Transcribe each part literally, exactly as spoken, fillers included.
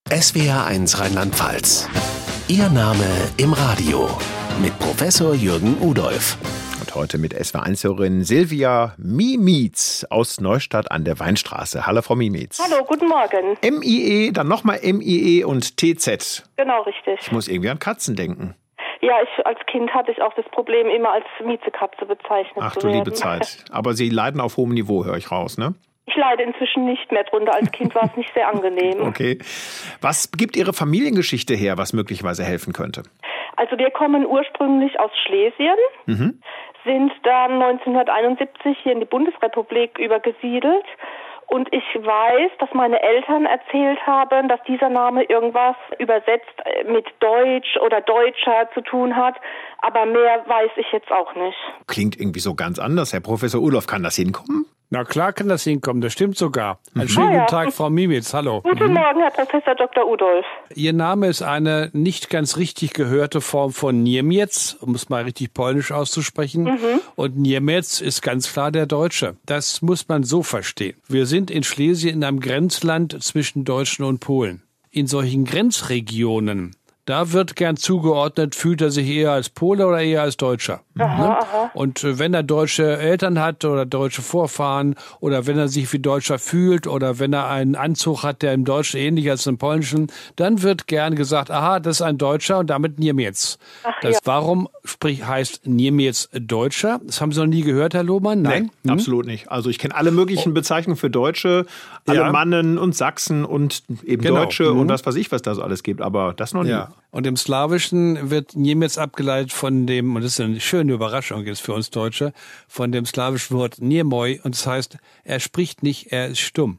S W R eins Rheinland-Pfalz. Ihr Name im Radio mit Professor Jürgen Udolph. Und heute mit S W R eins-Hörerin Silvia Miemitz aus Neustadt an der Weinstraße. Hallo Frau Miemitz. Hallo, guten Morgen. M I E, dann nochmal M I E und T Z. Genau, richtig. Ich muss irgendwie an Katzen denken. Ja, ich als Kind hatte ich auch das Problem, immer als Miezekatze bezeichnet Ach zu du werden. liebe Zeit. Aber Sie leiden auf hohem Niveau, höre ich raus, ne? Ich leide inzwischen nicht mehr drunter. Als Kind war es nicht sehr angenehm. Okay. Was gibt Ihre Familiengeschichte her, was möglicherweise helfen könnte? Also wir kommen ursprünglich aus Schlesien, Mhm. sind dann neunzehnhunderteinundsiebzig hier in die Bundesrepublik übergesiedelt. Und ich weiß, dass meine Eltern erzählt haben, dass dieser Name irgendwas übersetzt mit Deutsch oder Deutscher zu tun hat. Aber mehr weiß ich jetzt auch nicht. Klingt irgendwie so ganz anders. Herr Professor Udolph, kann das hinkommen? Na klar kann das hinkommen, das stimmt sogar. Einen schönen Ah, ja. guten Tag, Frau Miemitz, hallo. Guten Morgen, Herr Professor Doktor Udolph. Ihr Name ist eine nicht ganz richtig gehörte Form von Niemiec, um es mal richtig polnisch auszusprechen. Und Niemiec ist ganz klar der Deutsche. Das muss man so verstehen. Wir sind in Schlesien in einem Grenzland zwischen Deutschen und Polen. In solchen Grenzregionen, da wird gern zugeordnet, fühlt er sich eher als Pole oder eher als Deutscher. Aha, Ne? aha. Und äh, wenn er deutsche Eltern hat oder deutsche Vorfahren oder wenn er sich wie Deutscher fühlt oder wenn er einen Anzug hat, der im Deutschen ähnlich als im Polnischen, dann wird gern gesagt, aha, das ist ein Deutscher und damit Niemiec. Ach, Das ja. warum sprich, heißt Niemiec Deutscher? Das haben Sie noch nie gehört, Herr Lohmann? Nein? Nee, absolut nicht. Also ich kenne alle möglichen Bezeichnungen für Deutsche, Alemannen und Sachsen und eben Genau. Deutsche Mhm. und was weiß ich, was da so alles gibt, aber das noch nie. Ja. Und im Slawischen wird Niemiec abgeleitet von dem, und das ist eine schöne Überraschung jetzt für uns Deutsche, von dem slawischen Wort Niemoj, und das heißt, er spricht nicht, er ist stumm.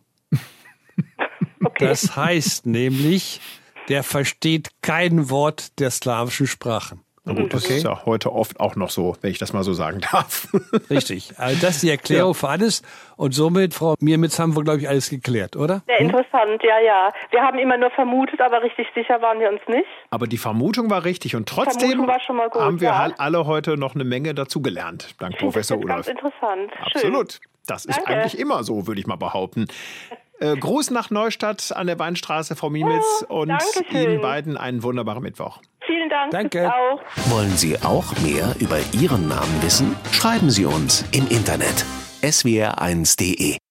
Okay. Das heißt nämlich, der versteht kein Wort der slawischen Sprachen. Na gut, das Okay. ist ja heute oft auch noch so, wenn ich das mal so sagen darf. Richtig. Also das ist die Erklärung für alles. Und somit, Frau Miemitz, haben wir, glaube ich, alles geklärt, oder? Sehr interessant, ja, ja. Wir haben immer nur vermutet, aber richtig sicher waren wir uns nicht. Aber die Vermutung war richtig und trotzdem Vermutung war schon mal gut, haben wir ja. halt alle heute noch eine Menge dazugelernt, dank Ich finde das Professor jetzt ganz Udolph. interessant. Schön. Absolut. Das ist Danke. eigentlich immer so, würde ich mal behaupten. Äh, Gruß nach Neustadt an der Weinstraße, Frau Miemitz, Oh, und Dankeschön. Ihnen beiden einen wunderbaren Mittwoch. Vielen Dank. Danke. Bis auch. Wollen Sie auch mehr über Ihren Namen wissen? Schreiben Sie uns im Internet s w r eins punkt d e.